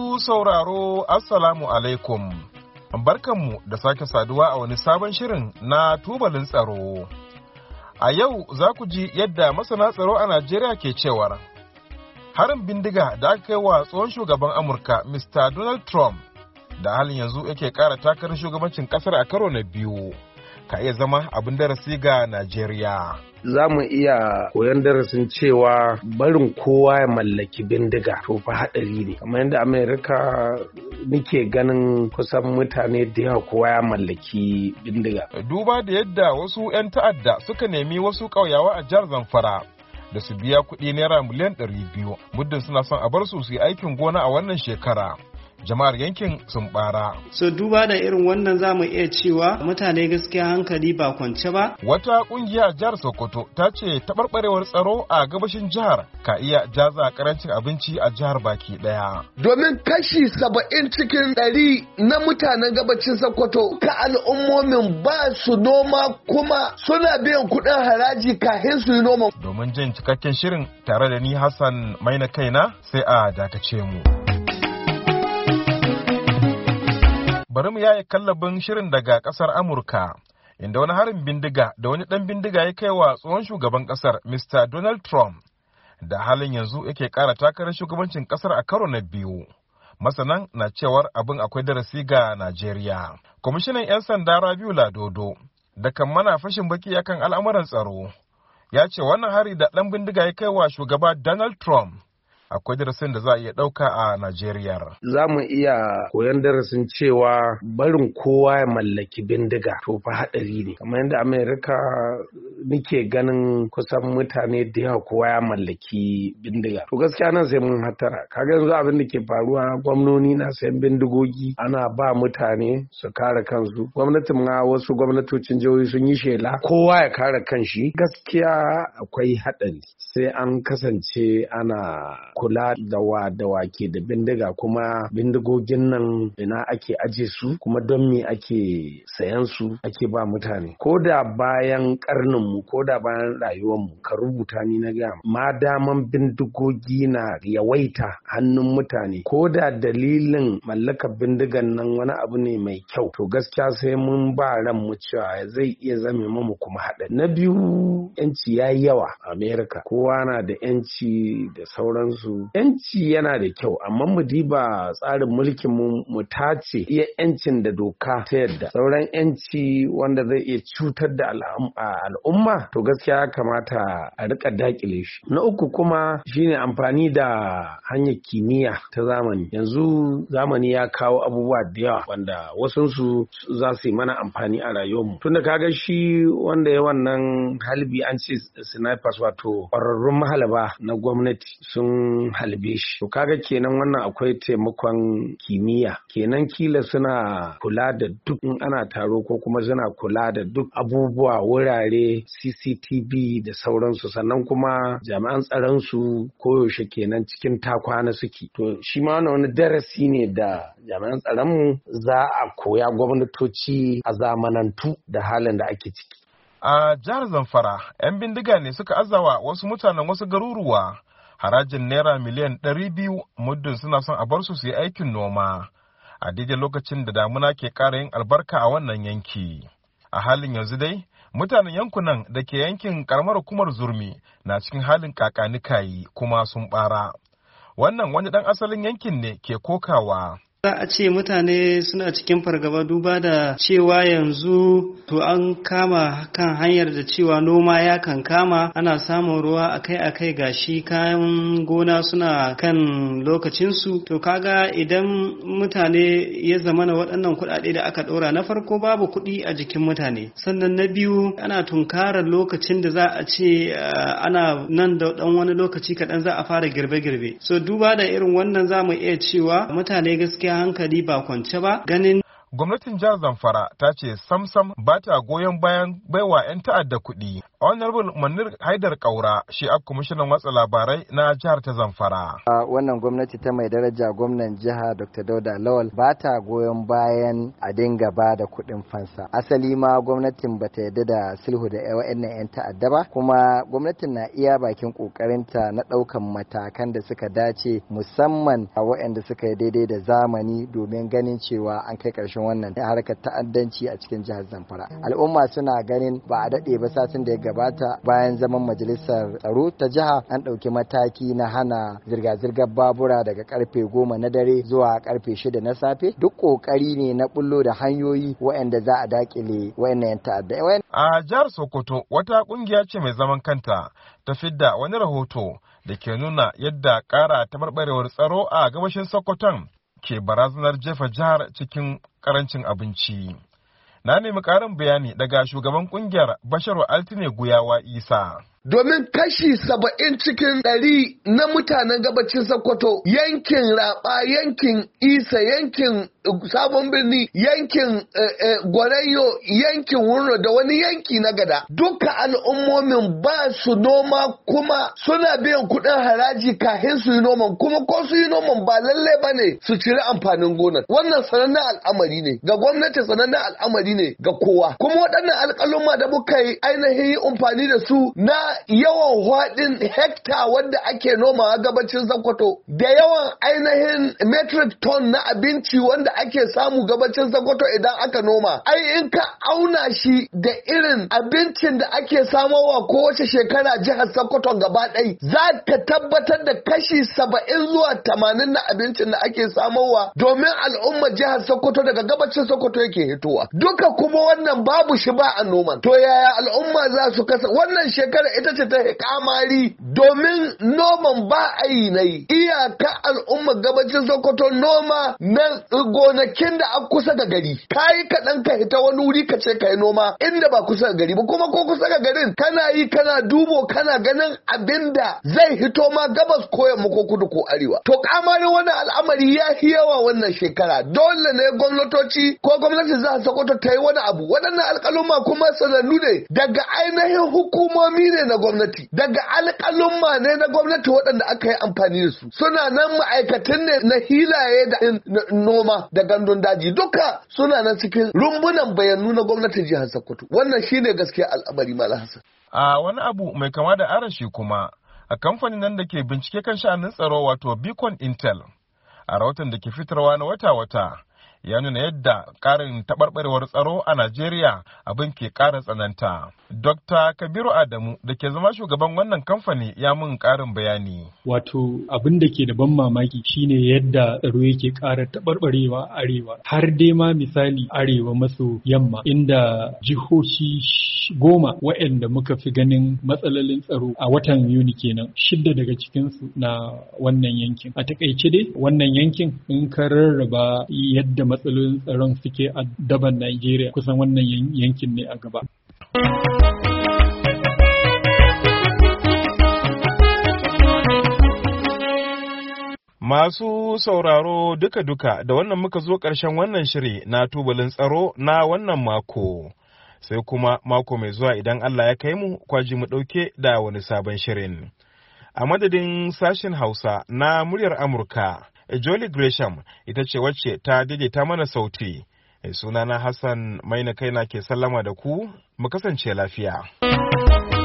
Masu sauraro, Assalamu alaikum. Barkanmu da sake saduwa a wani sabon shirin na tubalin tsaro. A yau za ku ji yadda masana tsaro a Najeriya ke cewar harin bindiga da aka kai wa tsohon shugaban Amurka Mr. Donald Trump da halin yanzu yake ƙara takarar shugabancin ƙasar a karo na biyu ka iya zama abin darasi ga Najeriya. Za mu iya koyon darasin cewa barin kowa ya mallaki bindiga to fa haɗari ne. Kamar yadda Amerika nike ganin kusan mutane da yawa kowa ya mallaki bindiga. Duba da yadda wasu 'yan ta'adda suka nemi wasu ƙauyawa a jihar Zamfara da su biya kuɗi naira miliyan 200 muddin suna son a bar su yi aikin gona a wannan shekara. Jama'ar yankin sun bara. So duba da irin wannan zamu iya cewa mutane gaskiya hankali ba kwance ba. Wata kungiya a jihar Sokoto ta ce taɓarɓarewar tsaro a gabashin jihar ka iya jaza karancin abinci a jihar baki ɗaya. Domin kashi 70 cikin 100 na mutanen gabacin Sokoto ka al'ummomin ba su noma kuma suna biyan kuɗin haraji kafin su yi noma. Domin jin cikakken shirin tare da ni Hassan Maina kaina sai a dakace mu. Bari mu yaye kallabin shirin daga kasar Amurka, inda wani harin bindiga da wani ɗan bindiga ya kai wa tsohon shugaban kasar Mr. Donald Trump da halin yanzu yake ƙara takarar shugabancin kasar a karo na biyu. Masanan na cewar abin akwai darasi ga Najeriya. Kwamishinan 'yan sanda Rabiu Ladodo da kan mana fashin baki akan al'amuran tsaro ya ce wannan hari da ɗan bindiga ya kai wa shugaba Donald Trump akwai darasin da za a iya ɗauka a Najeriya. Za mu iya koyon darasin cewa barin kowa ya mallaki bindiga to fa haɗari ne. Kamar yadda Amerika nike ganin kusan mutane da yawa kowa ya mallaki bindiga. To gaskiya nan sai mun hattara. Kaga yanzu abin da ke faruwa gwamnoni na sayan bindigogi ana ba mutane su kare kansu. Gwamnatin ma wasu gwamnatocin jihohi sun yi shela kowa ya kare kanshi. Gaskiya akwai haɗari. Sai an kasance ana kula da wa ke da bindiga kuma bindigogin nan ina ake aje su kuma don me ake sayan su ake ba mutane ko da bayan karnin mu ko da bayan rayuwar mu ka rubuta ni na ga ma daman bindigogi na yawaita hannun mutane ko da dalilin mallakar bindigan nan wani abu ne mai kyau to gaskiya sai mun ba ran mu cewa zai iya zame mu kuma hada. Na biyu yanci yayi yawa a America kowa na da yanci da sauransu. Yanci yana da kyau amma mu diba tsarin mulkin mu tace iya yancin da doka ta yadda sauran yanci wanda zai iya cutar da al'umma to gaskiya ya kamata a rika dakile shi. Na uku kuma shine amfani da hanyar kimiyya ta zamani. Yanzu zamani ya kawo abubuwa da yawa wanda wasunsu za su yi mana amfani a rayuwarmu. Tunda kaga shi wanda ya wannan halbi an ce snipers wato ƙwararrun mahalaba na gwamnati sun halbe shi. To kaga kenan wannan akwai taimakon kimiyya. Kenan kila suna kula da duk in ana taro ko kuma suna kula da duk abubuwa wurare CCTV da sauransu sannan kuma jami'an tsaron su koyaushe kenan cikin takwana suke. To shi ma wani darasi ne da jami'an tsaron mu za a koya gwamnatoci a zamanantu da halin da ake ciki. A jihar Zamfara, 'yan bindiga ne suka azawa wasu mutanen wasu garuruwa harajin naira miliyan 200 muddin suna son a bar su yi aikin noma a daidai lokacin da damuna ke ƙara yin albarka a wannan yanki. A halin yanzu dai mutanen yankunan da ke yankin karamar hukumar Zurmi na cikin halin kakanikayi kuma sun bara. Wannan wani ɗan asalin yankin ne ke kokawa. Za a ce mutane suna cikin fargaba duba da cewa yanzu to an kama kan hanyar da cewa noma ya kan kama ana samun ruwa akai-akai gashi kayan gona suna kan lokacinsu to kaga idan mutane ya zamana waɗannan kuɗaɗe da aka ɗora na farko babu kuɗi a jikin mutane sannan na biyu ana tunkarar lokacin da za a ce ana nan da ɗan wani lokaci kaɗan za a fara girbe-girbe so duba da irin wannan za mu iya cewa mutane gaskiya hankali ba kwance ba ganin gwamnatin jihar Zamfara ta ce samsam ba ta goyon bayan baiwa 'yan ta'adda kuɗi. Honorable Manir Haidar Kaura shi a kwamishinan watsa labarai na jihar ta Zamfara. Wannan gwamnati ta mai daraja gwamnan jiha Dr. Dauda Lawal ba ta goyon bayan a dinga ba da kuɗin fansa. Asali ma gwamnatin ba ta yarda da sulhu da wa'annan 'yan ta'adda ba, kuma gwamnatin na iya bakin ƙoƙarinta na ɗaukan matakan da suka dace musamman a waɗanda suka yi daidai da zamani domin ganin cewa an kai ƙarshen wannan harkar ta'addanci a cikin jihar Zamfara. Al'umma suna ganin ba a daɗe ba satin da ya gabata bayan zaman majalisar tsaro ta jiha an ɗauki mataki na hana zirga-zirgar babura daga karfe 10 na dare zuwa karfe 6 na safe. Duk ƙoƙari ne na bullo da hanyoyi waɗanda za a dakile waɗannan ta'adda. A jihar Sokoto wata ƙungiya ce mai zaman kanta ta fidda wani rahoto da ke nuna yadda ƙara taɓarɓarewar tsaro a gabashin Sokoton ke barazanar jefa jihar cikin ƙarancin abinci. Na nemi ƙarin bayani daga shugaban ƙungiyar Basharu Altine Guyawa Isa. Domin kashi 70 cikin 100 na mutanen gabacin Sokoto, yankin Raba, yankin Isa, yankin Sabon Birni, yankin Gwarayyo, yankin Wurno da wani yanki na Gada, duka al'ummomin ba su noma kuma suna biyan kuɗin haraji kafin su yi noman, kuma ko su yi noman ba lallai ba ne su ciri amfanin gonar. Wannan sanannen al'amari ne ga gwamnati, sanannen al'amari ne ga kowa. Kuma waɗannan alƙaluma da muka yi ainihin amfani da su na yawan hwaɗin hekta wanda ake nomawa gabacin Sokoto da yawan ainihin metric ton na abinci wanda ake samu gabacin Sokoto idan aka noma. Ai in ka auna shi da irin abincin da ake samowa kowace shekara jihar Sokoto gaba ɗaya, za ka tabbatar da kashi 70 zuwa 80 na abincin da ake samowa domin al'ummar jihar Sokoto daga gabacin Sokoto yake hitowa. Duka kuma wannan babu shi ba a noman. To yaya al'umma za su kasa wannan shekara ita ce ta kamari domin noman ba a yi na yi. Iyaka al'ummar gabacin Sokoto noma na gonakin da an kusa da gari. Kayi kaɗan ka hita wani wuri ka ce ka yi noma inda ba kusa da gari ba, kuma ko kusa da garin kana yi kana dubo kana ganin abin da zai hito ma gabas ko yamma ko kudu ko arewa. To kamarin wani al'amari ya fi yawa wannan shekara. Dole ne gwamnatoci ko gwamnati za ta Sokoto ta yi wani abu. Waɗannan alƙaluma kuma sanannu ne daga ainihin hukumomi ne na gwamnati, daga alƙalumma ne na gwamnati waɗanda aka yi amfani da su. Suna nan ma'aikatan ne na hilaye da noma da gandun daji, duka suna nan cikin rumbunan bayanu na gwamnatin jihar Sokoto. Wannan shine gaskiya al'amari Malam Hassan. A wani abu mai kama da arashi kuma, a kamfanin nan da ke bincike kan sha'anin tsaro wato Beacon Intel, a rahoton da ke fitarwa na wata-wata, ya nuna yadda ƙarin taɓarɓarewar tsaro a Najeriya abin ke ƙara tsananta. Dr. Kabiru Adamu da ke zama shugaban wannan kamfani ya mun ƙarin bayani. Wato abin da ke da ban mamaki shine yadda tsaro yake ƙara taɓarɓarewa arewa. Har dai ma misali arewa maso yamma inda jihohi 10 waɗanda muka fi ganin matsalolin tsaro a watan Yuni kenan, 6 daga cikinsu na wannan yankin. A takaice dai wannan yankin in ka rarraba yadda matsalolin tsaron suke a daban Najeriya kusan wannan yankin ne a gaba. Masu sauraro duka-duka da wannan muka zo ƙarshen wannan shiri na tubalin tsaro na wannan mako. Sai kuma mako mai zuwa idan Allah ya kai mu kwaji mu ɗauke da wani sabon shirin. A madadin sashen Hausa na muryar Amurka, Jolly Gresham ita ce wacce ta daidaita mana sauti. Sunana Hassan Maina Kaina ke sallama da ku, mu kasance lafiya.